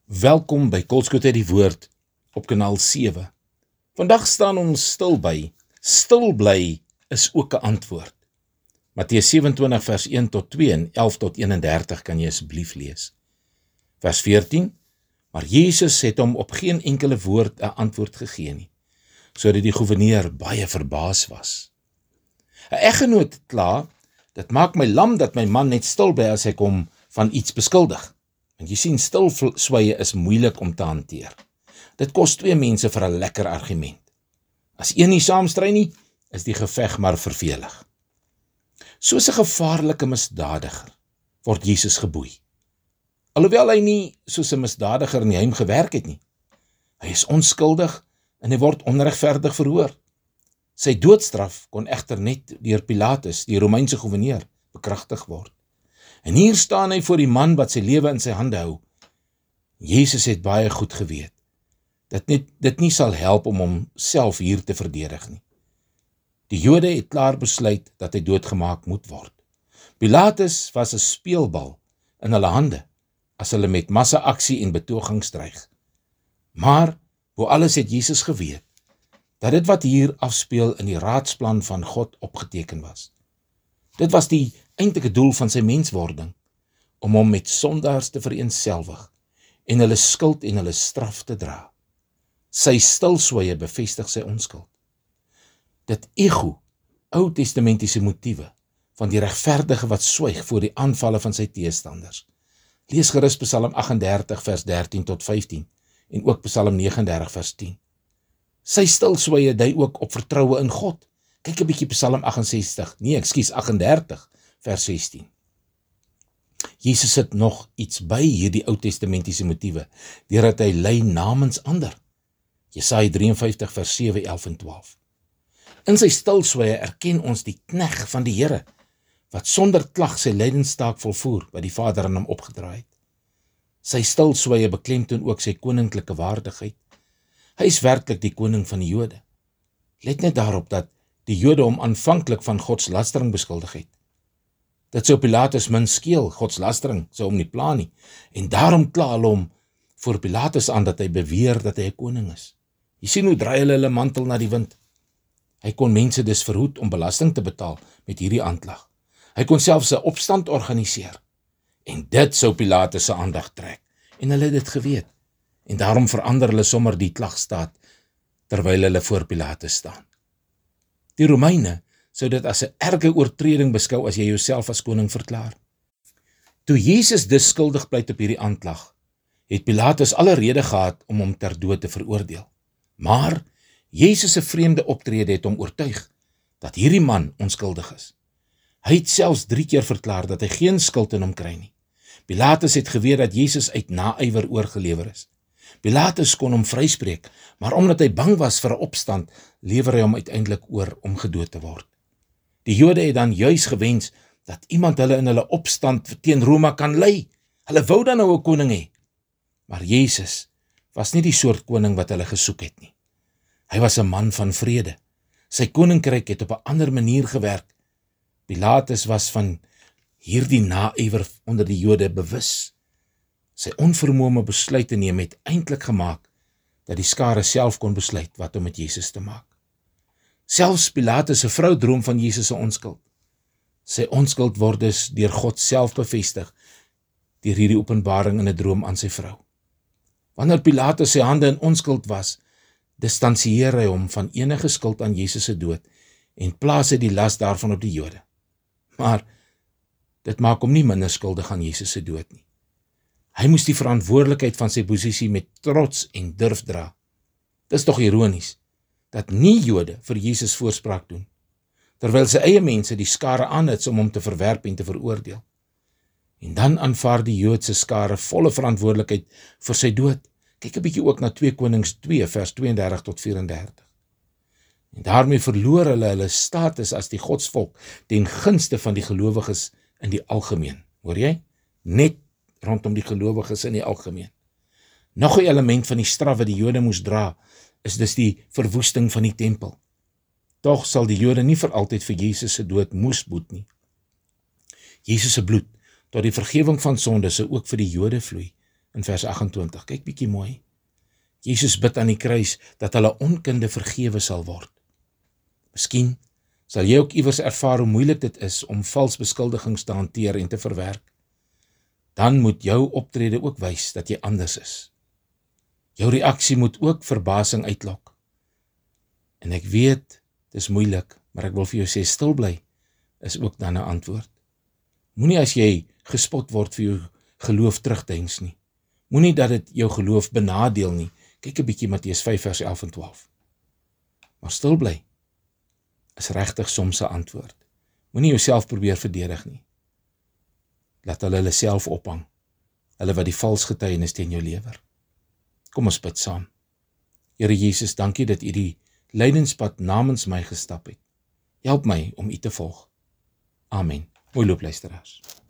Welkom by Kolskoot uit die Woord op kanaal 7. Vandag staan ons stil by, stil bly is ook 'n antwoord. Matteus 27 vers 1 tot 2 en 11 tot 31 kan jy asseblief lees. Vers 14, maar Jezus het hom op geen enkele woord 'n antwoord gegee nie, sodat die gouverneur baie verbaas was. 'n Eggenoot kla, dit maak my lam dat my man net stil bly as ek hom van iets beskuldig. Want jy sien, stilswye is moeilik om te hanteer. Dit kos twee mense vir 'n lekker argument. As een nie saamstry nie, is die geveg maar vervelig. Soos 'n gevaarlike misdadiger word Jesus geboei. Alhoewel hy nie soos 'n misdadiger in die heim gewerk het nie. Hy is onskuldig en hy word onregverdig verhoor. Sy doodstraf kon egter net deur Pilatus, die Romeinse gouverneur, bekragtig word. En hier staan hy voor die man wat sy lewe in sy hande hou. Jezus het baie goed geweet dat dit nie sal help om homself hier te verdedig nie. Die Jode het klaar besluit dat hy doodgemaak moet word. Pilatus was 'n speelbal in hulle hande as hulle met massa-aksie en betogings dreig. Maar bo alles het Jesus geweet dat dit wat hier afspeel in die raadsplan van God opgeteken was. Dit was die eintlike doel van sy menswording, om hom met sondaars te vereenselwig en hulle skuld en hulle straf te dra. Sy stilswye bevestig sy onskuld. Dit ego, Ou Testamentiese motiewe van die regverdige wat swyg voor die aanvalle van sy teestanders. Lees gerus Psalm 38 vers 13 tot 15 en ook Psalm 39 vers 10. Sy stilswye dui ook op vertroue in God. Kyk 'n bietjie Psalm 38 vers 16. Jesus het nog iets by hierdie Ou Testamentiese motiewe, deurdat hy ly namens ander. Jesaja 53 vers 7, 11 en 12. In sy stilswye erken ons die knegg van die Here, wat sonder klag sy lydenstaak volvoer, wat die Vader aan hom opgedraai het. Sy stilswye beklemtoon ook sy koninklike waardigheid. Hy is werklik die koning van die Jode. Let net daarop dat die Jode hom aanvanklik van godslastering beskuldig het. Dit sou Pilatus min skeel, godslastering sou hom nie pla nie, en daarom kla hulle hom voor Pilatus aan dat hy beweer dat hy 'n koning is. Jy sien hoe draai hulle mantel na die wind. Hy kon mense dus verhoed om belasting te betaal met hierdie aanklag. Hy kon selfs 'n opstand organiseer, en dit sou Pilatus se aandag trek, en hulle het dit geweet, en daarom verander hulle sommer die klagstaat, terwyl hulle voor Pilatus staan. Die Romeine sou dit as 'n erge oortreding beskou as jy jouself as koning verklaar. Toe Jesus dus skuldig pleit op hierdie aanklag, het Pilatus alle rede gehad om hom ter dood te veroordeel. Maar Jesus se vreemde optrede het hom oortuig dat hierdie man onskuldig is. Hy het selfs 3 keer verklaar dat hy geen skuld in hom kry nie. Pilatus het geweet dat Jesus uit naaiwer oorgelewer is. Pilatus kon hom vryspreek, maar omdat hy bang was vir 'n opstand, lewer hy hom uiteindelik oor om gedood te word. Die Jode het dan juis gewens dat iemand hulle in hulle opstand teen Rome kan lei. Hulle wou dan nou 'n koning hê. Maar Jesus was nie die soort koning wat hulle gesoek het nie. Hy was 'n man van vrede. Sy koninkryk het op 'n ander manier gewerk. Pilatus was van hierdie naaiwer onder die Jode bewus. Sy onvermoë om 'n besluit te neem het eintlik gemaak dat die skare self kon besluit wat om met Jesus te maak. Selfs Pilatus se vrou droom van Jesus se onskuld. Sy onskuld word dus deur God self bevestig deur hierdie openbaring in 'n droom aan sy vrou. Wanneer Pilatus sy hande in onskuld was, distansieer hy hom van enige skuld aan Jesus se dood en plaas hy die las daarvan op die Jode. Maar dit maak hom nie minder skuldig aan Jesus se dood nie. Hy moes die verantwoordelikheid van sy posisie met trots en durf dra. Dis tog ironies dat nie Jode vir Jesus voorspraak doen, terwyl sy eie mense die skare aanhits om hom te verwerp en te veroordeel. En dan aanvaar die Joodse skare volle verantwoordelikheid vir sy dood. Kyk 'n bietjie ook na 2 Konings 2 vers 32 tot 34. En daarmee verloor hulle status as die godsvolk ten gunste van die gelowiges in die algemeen. Hoor jy? Net rondom die gelowiges in die algemeen. Nog 'n element van die straf wat die Jode moes dra, is dus die verwoesting van die tempel. Tog sal die Jode nie vir altyd vir Jesus se dood moes boet nie. Jesus se bloed tot die vergewing van sonde sou ook vir die Jode vloei, in vers 28. Kyk bietjie mooi. Jesus bid aan die kruis dat hulle onkunde vergewe sal word. Miskien sal jy ook iewers ervaar hoe moeilik dit is om vals beskuldigings te hanteer en te verwerk. Dan moet jou optrede ook wys dat jy anders is. Jou reaksie moet ook verbasing uitlok. En ek weet, dit is moeilik, maar ek wil vir jou sê, stil bly is ook dan 'n antwoord. Moenie as jy gespot word vir jou geloof terugdeins nie. Moenie dat dit jou geloof benadeel nie. Kyk 'n bietjie Matteus 5 vers 11 en 12. Maar stil bly is regtig soms 'n antwoord. Moenie jouself probeer verdedig nie. Laat hulle self ophang. Hulle wat die vals getuienis teen jou lewer. Kom ons bid saam. Here Jesus, dankie dat U die lydenspad namens my gestap het. Help my om U te volg. Amen. Mooi loop luisteraars.